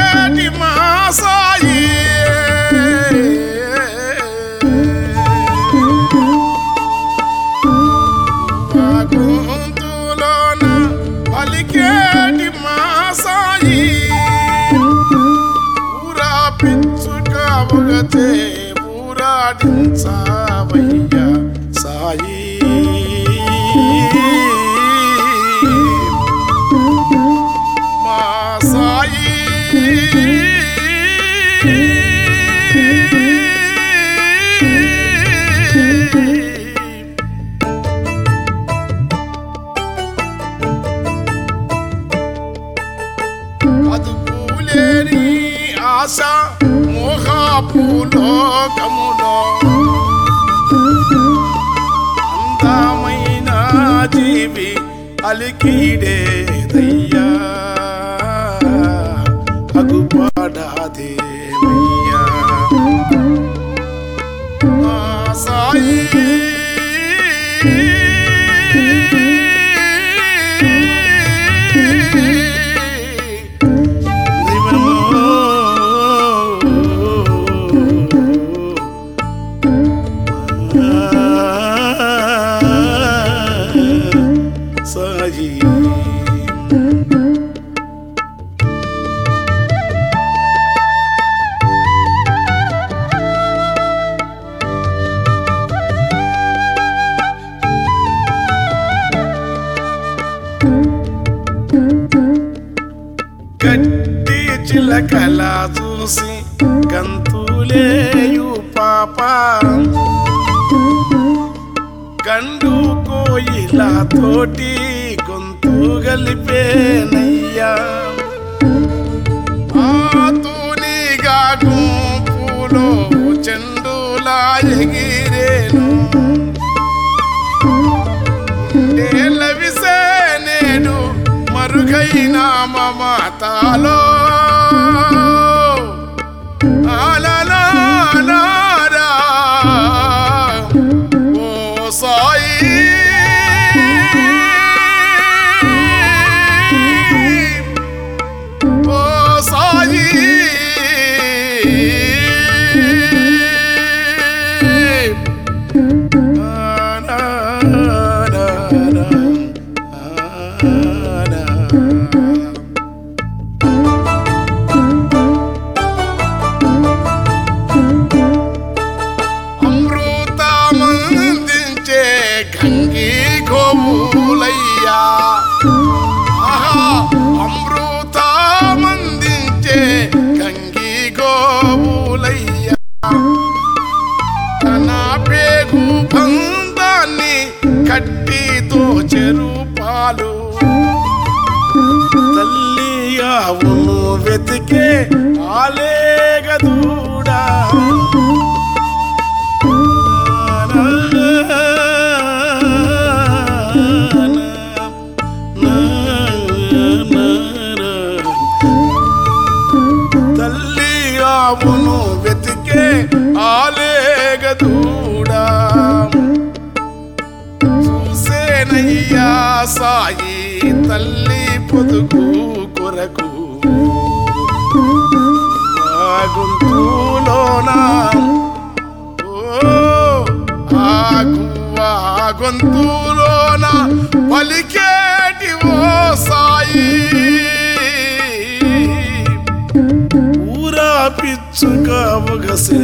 పలికేటి మా సాయి గొంతులోన పలికేటి మా సాయి ఊరా పిచ్చుక ఒకటే ఊరాడించావయ్యా సాయి మా సాయి అదుపులేని ఆశ మోహపులోకములో అందమైన జీవి అలికిడేదయ్యా అగుపడాదేమయ్యా మా సాయి గట్టి చిలకల చూసి గంతులేయు పాప గండు కోయిల తోటి గొంతు గలిపేనయ్యా ఆతూనిగా గుంపులో చెండులా ఎగిరేను నేలవిసే నేడు మరుగైన మమతాలో ఆలలారా ఓ సాయి ఓ సాయి అమృతమందించే గంగి గోవులయ్యా అమృతమందించే గంగి గోవులయ్యా తన పేగు బంధాన్ని కట్టితో చెరుపాలు తల్లి అవును వెతికే ఆలేగదూడా తల్లి అవును వెతికే ఆలేగదూడా చూసేనయ్యా సాయి తల్లి పొదుగు కొరకు గొంతులోనా గొంతులోన పలికేటి ఓ సాయి ఊరా పిచ్చుక ఒగసే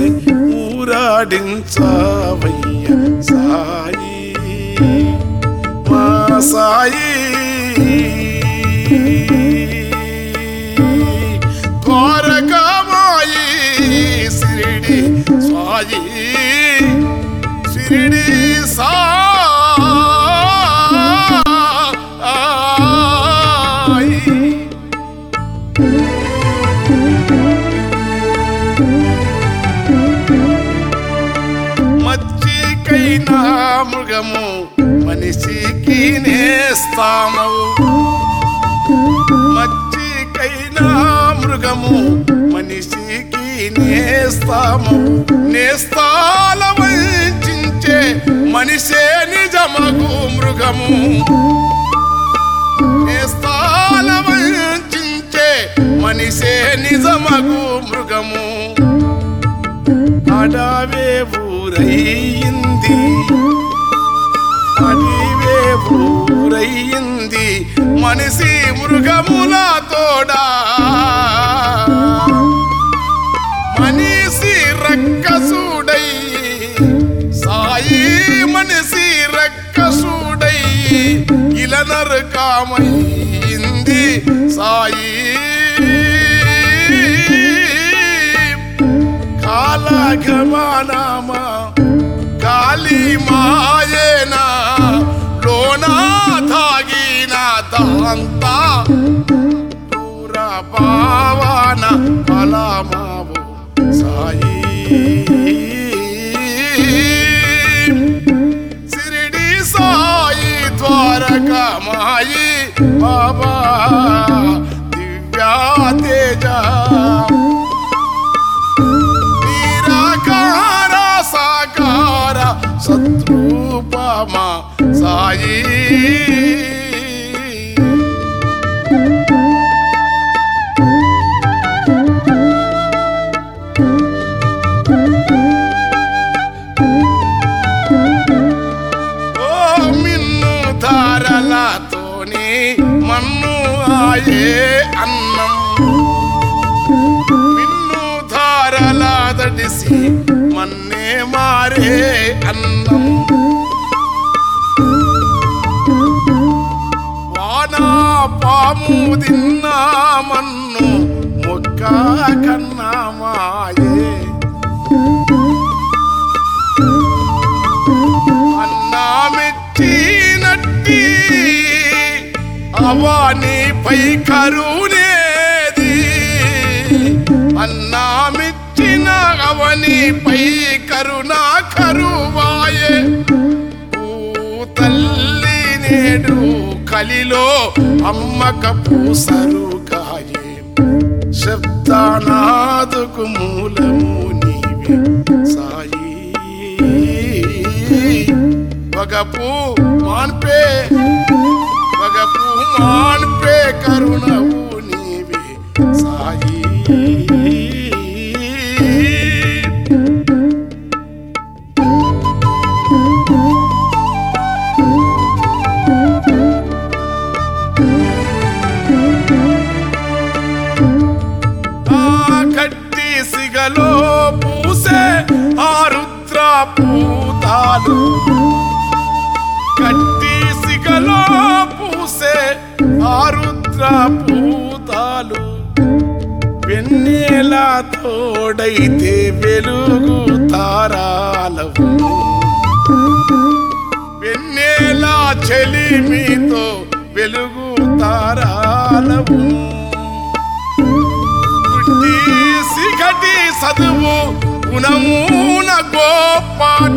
ఊరాడించావయ్య సాయి మా సాయి ద్వారకామాయి సిరిడి స్వాయి సిరిడి సాయి మచ్చికైనా మృగము మనిషికి నేస్తాము మచ్చికైనా మృగము మనిషికి నేస్తాము నేస్తాల వంచే మనిషే నిజమగు మృగము నేస్తాల వంచే మనిషే నిజమగు మృగము అడవే ఊరయ్యింది అడివే ఊరయ్యింది మనిషి మృగముల తోడా మనిషి రక్కసుడై సాయి మనిషి రక్కసుడై ఇలా నరకమైంది సాయి కాలగమనమా కాళీ మాయేనా లోనా తాగిన దంతా దూర భావన ఫలమావు సాయి సిరిడి సాయి ద్వారకమాయి బాబా దివ్యా తేజ నిరాకార సాకార సద్రూపమా సాయి ధారలతోని మన్ను ఆయే అన్నం మిన్ను ధారల దడిసి మన్నే మారే అన్నం వానా పాము తిన్నా మన్ను మొక్క కన్నా మాయే అన్నా మెచ్చినట్టి అవనిపై కరుణేది అన్నా మెచ్చిన అవనిపై కరుణ కరువాయే ఓ తల్లి నేడు కలిలో అమ్మక పూసరు కాయే శబ్దానాదుకు మూలము నీవే సాయి వగపు మాన్పే కరుణవు నీవే సాయి కట్టి సిగలో పూసే ఆ రుద్ర పూతాలు కట్టి సిగలో పూసే ఆ రుద్ర పూతాలు వెన్నెల తోడైతే వెలుగు తారాలవు వెన్నెల చెలిమితో వెలుగు తారాలవు గుడ్డి సిగటి చదువు గుణమున గోపాట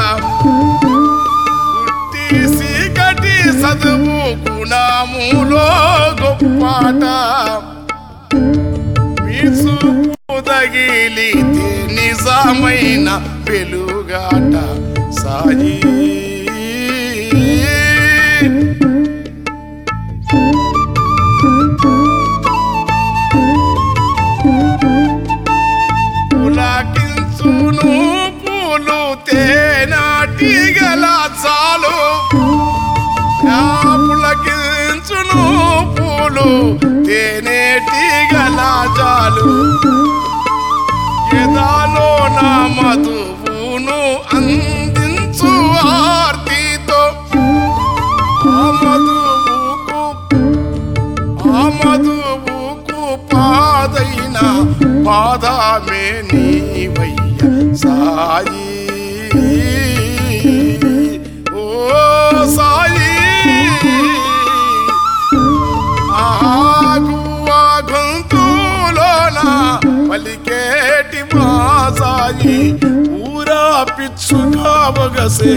సిగటి చదువు గుణములో గొప్పట మీసుకు తగిలితే నిజమైన వెలుగాట సాయి పులకించును పూలు తేనాటి గల చాలు పులకించును పూలు తేనేటి గలాజాలు ఎదాలో నా మధువును అందించు ఆర్తితో ఆ మధువుకు పాదైన పాదమే నీవయ్య సాయి ఓ సాయి ఆగువా గొంతులోన పలికేటి మా సాయి ఊరా పిచ్చుగా బగసే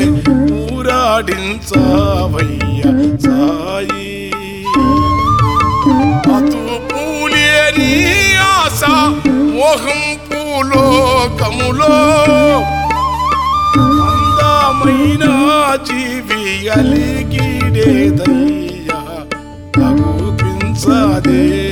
ఊరాడించవయ్య సాయి అతు పూలేని ఆశ మోహం పూలోకములో అందమైన జీవి అలిగిడేదయ్యా అగుపించదే